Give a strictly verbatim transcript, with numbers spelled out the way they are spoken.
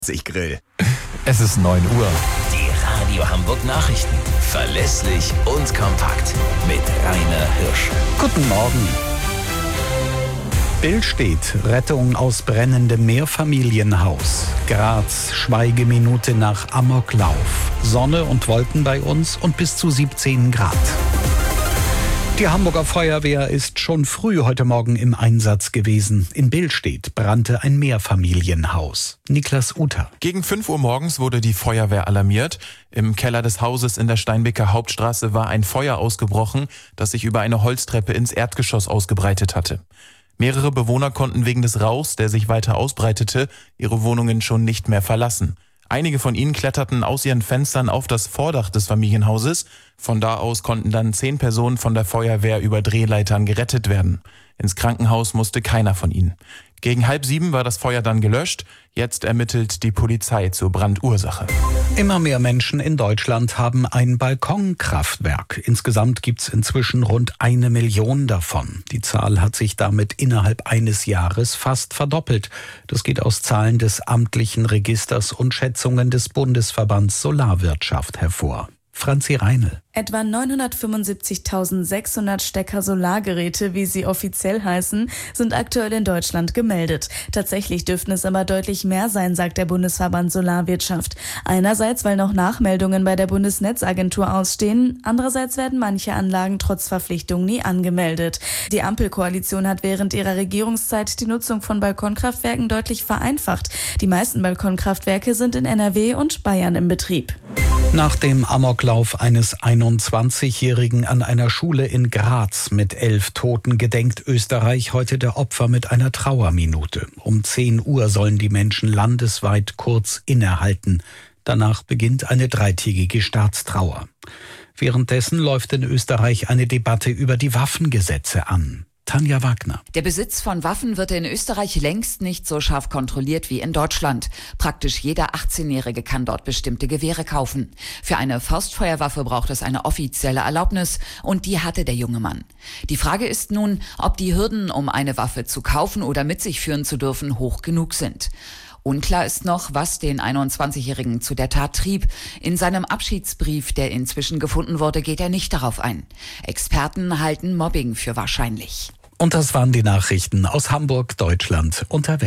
Ich grill. Es ist neun Uhr. Die Radio Hamburg Nachrichten. Verlässlich und kompakt. Mit Rainer Hirsch. Guten Morgen. Bild steht: Rettung aus brennendem Mehrfamilienhaus. Graz, Schweigeminute nach Amoklauf. Sonne und Wolken bei uns und bis zu siebzehn Grad. Die Hamburger Feuerwehr ist schon früh heute Morgen im Einsatz gewesen. In Billstedt brannte ein Mehrfamilienhaus. Niklas Uter. Gegen fünf Uhr morgens wurde die Feuerwehr alarmiert. Im Keller des Hauses in der Steinbecker Hauptstraße war ein Feuer ausgebrochen, das sich über eine Holztreppe ins Erdgeschoss ausgebreitet hatte. Mehrere Bewohner konnten wegen des Rauchs, der sich weiter ausbreitete, ihre Wohnungen schon nicht mehr verlassen. Einige von ihnen kletterten aus ihren Fenstern auf das Vordach des Familienhauses. Von da aus konnten dann zehn Personen von der Feuerwehr über Drehleitern gerettet werden. Ins Krankenhaus musste keiner von ihnen. Gegen halb sieben war das Feuer dann gelöscht. Jetzt ermittelt die Polizei zur Brandursache. Immer mehr Menschen in Deutschland haben ein Balkonkraftwerk. Insgesamt gibt's inzwischen rund eine Million davon. Die Zahl hat sich damit innerhalb eines Jahres fast verdoppelt. Das geht aus Zahlen des amtlichen Registers und Schätzungen des Bundesverbands Solarwirtschaft hervor. Franzi Reinl. Etwa neunhundertfünfundsiebzigtausendsechshundert Stecker-Solargeräte, wie sie offiziell heißen, sind aktuell in Deutschland gemeldet. Tatsächlich dürften es aber deutlich mehr sein, sagt der Bundesverband Solarwirtschaft. Einerseits, weil noch Nachmeldungen bei der Bundesnetzagentur ausstehen, andererseits werden manche Anlagen trotz Verpflichtung nie angemeldet. Die Ampelkoalition hat während ihrer Regierungszeit die Nutzung von Balkonkraftwerken deutlich vereinfacht. Die meisten Balkonkraftwerke sind in N R W und Bayern im Betrieb. Nach dem Amoklauf eines einundzwanzigjährigen an einer Schule in Graz mit elf Toten gedenkt Österreich heute der Opfer mit einer Trauerminute. Um zehn Uhr sollen die Menschen landesweit kurz innehalten. Danach beginnt eine dreitägige Staatstrauer. Währenddessen läuft in Österreich eine Debatte über die Waffengesetze an. Tanja Wagner. Der Besitz von Waffen wird in Österreich längst nicht so scharf kontrolliert wie in Deutschland. Praktisch jeder achtzehnjährige kann dort bestimmte Gewehre kaufen. Für eine Faustfeuerwaffe braucht es eine offizielle Erlaubnis und die hatte der junge Mann. Die Frage ist nun, ob die Hürden, um eine Waffe zu kaufen oder mit sich führen zu dürfen, hoch genug sind. Unklar ist noch, was den einundzwanzigjährigen zu der Tat trieb. In seinem Abschiedsbrief, der inzwischen gefunden wurde, geht er nicht darauf ein. Experten halten Mobbing für wahrscheinlich. Und das waren die Nachrichten aus Hamburg, Deutschland und der Welt.